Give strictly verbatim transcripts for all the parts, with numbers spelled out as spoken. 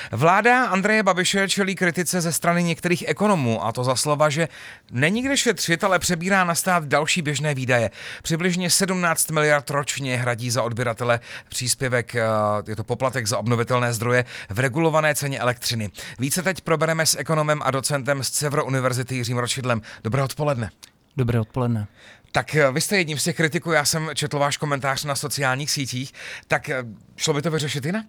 Vláda Andreje Babiše čelí kritice ze strany některých ekonomů, a to za slova, že není kde šetřit, ale přebírá na stát další běžné výdaje. Přibližně sedmnáct miliard ročně hradí za odběratele příspěvek, je to poplatek za obnovitelné zdroje v regulované ceně elektřiny. Více teď probereme s ekonomem a docentem z Cevro univerzity Jiřím Rothschildem. Dobré odpoledne. Dobré odpoledne. Tak vy jste jedním z těch kritiků, já jsem četl váš komentář na sociálních sítích, tak šlo by to vyřešit jinak?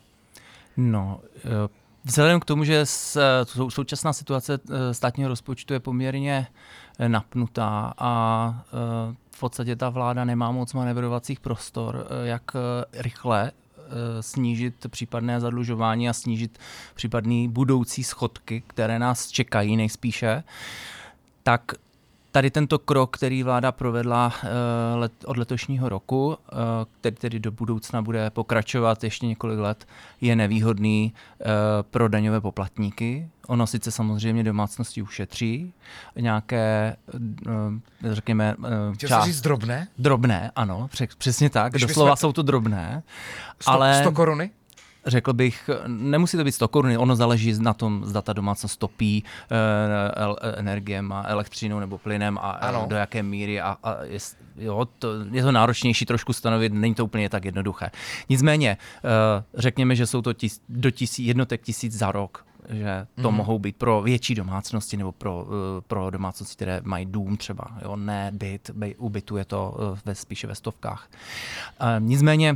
No, vzhledem k tomu, že současná situace státního rozpočtu je poměrně napnutá a v podstatě ta vláda nemá moc manevrovacích prostor, jak rychle snížit případné zadlužování a snížit případné budoucí schodky, které nás čekají nejspíše, tak tady tento krok, který vláda provedla let, od letošního roku, který tedy do budoucna bude pokračovat ještě několik let, je nevýhodný pro daňové poplatníky. Ono sice samozřejmě domácnosti ušetří nějaké, řekněme, Chtěl část... říct drobné? Drobné, ano, přesně tak. Když Doslova jsme... jsou to drobné. sto, ale... sto koruny? Řekl bych, nemusí to být sto korun, ono záleží na tom, zda ta domácnost topí e, energiem a elektřinou nebo plynem a ano. do jaké míry. A, a je, jo, to, je to náročnější trošku stanovit, není to úplně tak jednoduché. Nicméně, e, řekněme, že jsou to tis, do tisí, jednotek tisíc za rok, že to mm. mohou být pro větší domácnosti nebo pro, pro domácnosti, které mají dům třeba, jo, ne byt, u bytu je to ve, spíše ve stovkách. E, nicméně,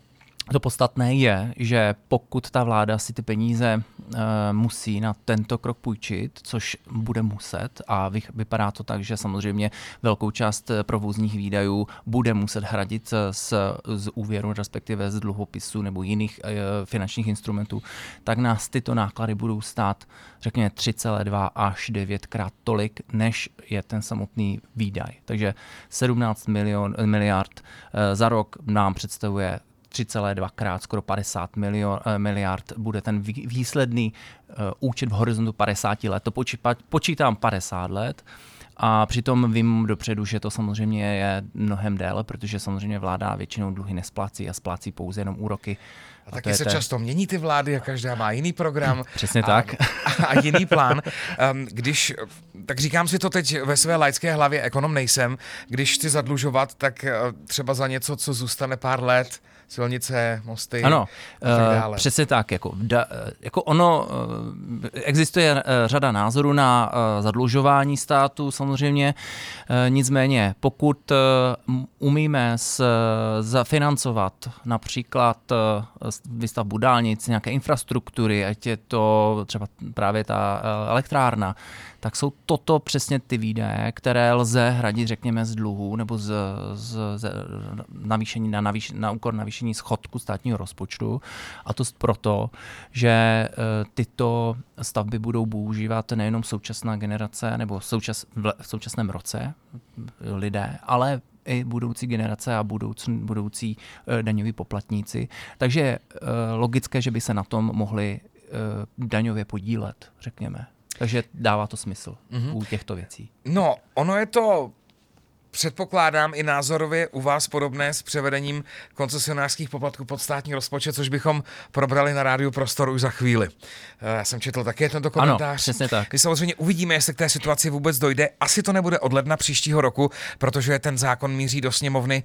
to podstatné je, že pokud ta vláda si ty peníze e, musí na tento krok půjčit, což bude muset, a vy, vypadá to tak, že samozřejmě velkou část provozních výdajů bude muset hradit z, z úvěru, respektive z dluhopisů nebo jiných e, finančních instrumentů, tak nás tyto náklady budou stát, řekněme, tři celé dva až devět krát tolik, než je ten samotný výdaj. Takže sedmnáct milion, miliard e, za rok nám představuje tři celé dva krát, skoro padesát milion, miliard bude ten výsledný uh, účet v horizontu padesát let. To počítám, počítám padesát let a přitom vím dopředu, že to samozřejmě je mnohem déle, protože samozřejmě vláda většinou dluhy nesplácí a splácí pouze jenom úroky. A, a taky se te... často mění ty vlády a každá má jiný program. Přesně a, tak. A, a jiný plán. Um, když, tak říkám si to teď ve své laické hlavě, ekonom nejsem, když chci zadlužovat, tak uh, třeba za něco, co zůstane pár let, silnice, mosty ano, a tak dále. Uh, přesně tak. Jako, da, jako ono, uh, existuje uh, řada názorů na uh, zadlužování státu samozřejmě, uh, nicméně pokud uh, umíme s, uh, zafinancovat například uh, výstavbu dálnic, nějaké infrastruktury, ať je to třeba právě ta uh, elektrárna, tak jsou toto přesně ty výdaje, které lze hradit, řekněme, z dluhů nebo z, z, z navýšení na, navýš, na úkor navýšení schodku státního rozpočtu. A to proto, že tyto stavby budou používat nejenom současná generace nebo v, součas, v současném roce lidé, ale i budoucí generace a budoucí, budoucí daňoví poplatníci. Takže je logické, že by se na tom mohli daňově podílet, řekněme. Takže dává to smysl mm-hmm. u těchto věcí. No, ono je to, předpokládám, i názorově u vás podobné s převedením koncesionářských poplatků pod státní rozpočet, což bychom probrali na Rádiu Prostor už za chvíli. Já jsem četl také tento komentář. Ano, přesně tak. My samozřejmě uvidíme, jestli k té situaci vůbec dojde. Asi to nebude od ledna příštího roku, protože ten zákon míří do sněmovny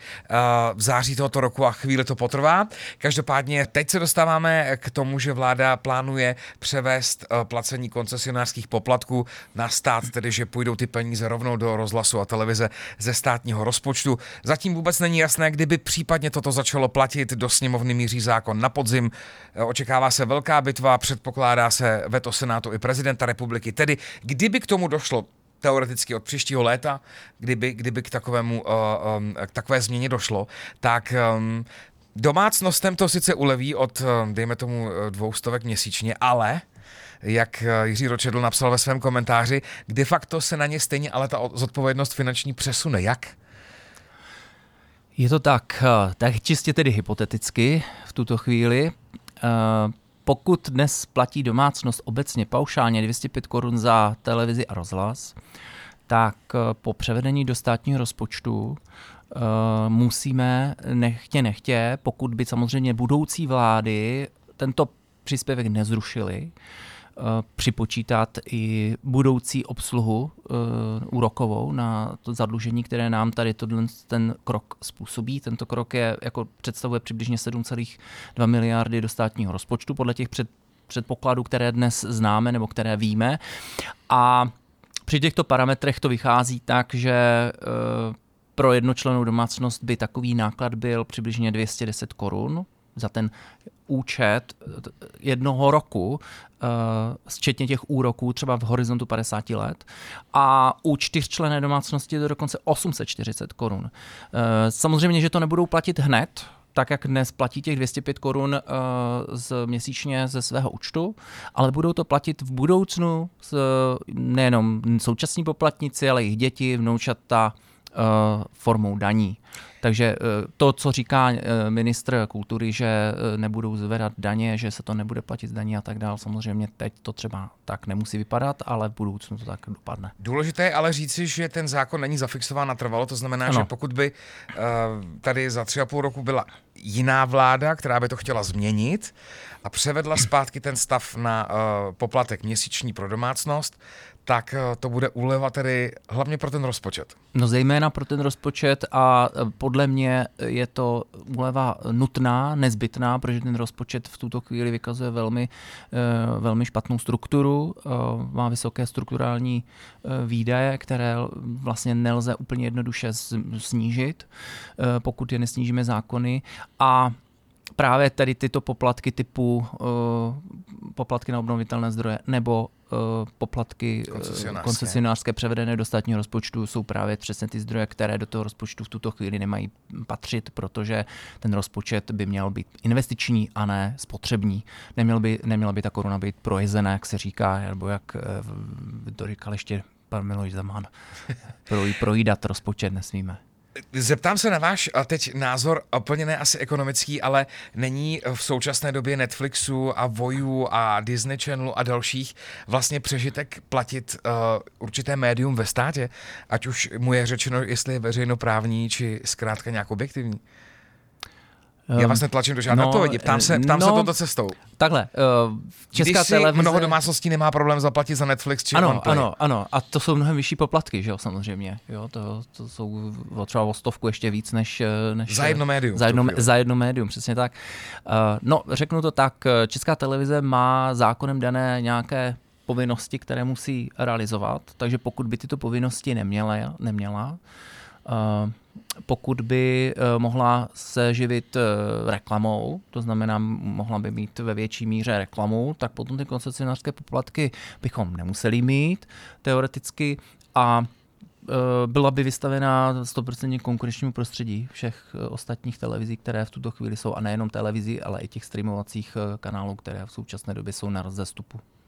v září tohoto roku a chvíli to potrvá. Každopádně teď se dostáváme k tomu, že vláda plánuje převést placení koncesionářských poplatků na stát, tedy že půjdou ty peníze rovnou do rozhlasu a televize ze státního rozpočtu. Zatím vůbec není jasné, kdyby případně toto začalo platit. Do sněmovny míří zákon na podzim. Očekává se velká bitva, předpokládá se veto Senátu i prezidenta republiky. Tedy kdyby k tomu došlo teoreticky od příštího léta, kdyby, kdyby k takovému, uh, um, k takové změně došlo, tak um, domácnostem to sice uleví od, dejme tomu, dvou stovek měsíčně, ale jak Jiří Rothschild napsal ve svém komentáři, de facto se na ně stejně ale ta zodpovědnost finanční přesune. Jak? Je to tak, tak čistě tedy hypoteticky v tuto chvíli. Pokud dnes platí domácnost obecně paušálně dvě stě pět korun za televizi a rozhlas, tak po převedení do státního rozpočtu musíme nechtě nechtě, pokud by samozřejmě budoucí vlády tento příspěvek nezrušili, připočítat i budoucí obsluhu uh, úrokovou na to zadlužení, které nám tady tohle, ten krok způsobí. Tento krok je, jako představuje přibližně sedm celá dva miliardy do státního rozpočtu podle těch před, předpokladů, které dnes známe nebo které víme. A při těchto parametrech to vychází tak, že uh, pro jednočlennou domácnost by takový náklad byl přibližně dvě stě deset korun za ten účet jednoho roku, včetně těch úroků třeba v horizontu padesáti let. A u čtyřčlenné domácnosti je to dokonce osm set čtyřicet korun. Samozřejmě, že to nebudou platit hned, tak jak dnes platí těch dvě stě pět korun z, měsíčně ze svého účtu, ale budou to platit v budoucnu s, nejenom současní poplatníci, ale i děti, vnoučata, formou daní. Takže to, co říká ministr kultury, že nebudou zvedat daně, že se to nebude platit z daní a tak dále, samozřejmě teď to třeba tak nemusí vypadat, ale v budoucnu to tak dopadne. Důležité je ale říci, že ten zákon není zafixován natrvalo, to znamená, ano. že pokud by tady za tři a půl roku byla jiná vláda, která by to chtěla změnit a převedla zpátky ten stav na poplatek měsíční pro domácnost, tak to bude úleva tedy hlavně pro ten rozpočet. No zejména pro ten rozpočet a podle mě je to úleva nutná, nezbytná, protože ten rozpočet v tuto chvíli vykazuje velmi, velmi špatnou strukturu, má vysoké strukturální výdaje, které vlastně nelze úplně jednoduše snížit, pokud je nesnížíme zákony. A právě tady tyto poplatky typu uh, poplatky na obnovitelné zdroje nebo uh, poplatky koncesionářské. koncesionářské převedené do státního rozpočtu jsou právě přesně ty zdroje, které do toho rozpočtu v tuto chvíli nemají patřit, protože ten rozpočet by měl být investiční a ne spotřební. Neměl by, neměla by ta koruna být projezená, jak se říká, nebo jak uh, to říkal ještě pan Miloš Zeman. Projídat rozpočet nesmíme. Zeptám se na váš a teď názor, úplně ne asi ekonomický, ale není v současné době Netflixu a Voju a Disney Channelu a dalších vlastně přežitek platit uh, určité médium ve státě, ať už mu je řečeno, jestli je veřejnoprávní, či zkrátka nějak objektivní? Já vás netlačím do žádné odpovědi, no, ptám se, ptám no, se touto cestou. Takhle, uh, Česká Když si televize... mnoho domácností nemá problém zaplatit za Netflix či ano, OnePlay. Ano, ano, a to jsou mnohem vyšší poplatky, že jo, samozřejmě. Jo, to, to jsou třeba o stovku ještě víc než... než za jedno médium. Za jedno, za jedno médium, přesně tak. Uh, no, řeknu to tak, Česká televize má zákonem dané nějaké povinnosti, které musí realizovat, takže pokud by tyto povinnosti neměla, neměla uh, pokud by uh, mohla se živit uh, reklamou, to znamená, mohla by mít ve větší míře reklamu, tak potom ty koncesionářské poplatky bychom nemuseli mít teoreticky a uh, byla by vystavená sto procent konkurenčnímu prostředí všech uh, ostatních televizí, které v tuto chvíli jsou, a nejenom televizí, ale i těch streamovacích uh, kanálů, které v současné době jsou na rozestupu.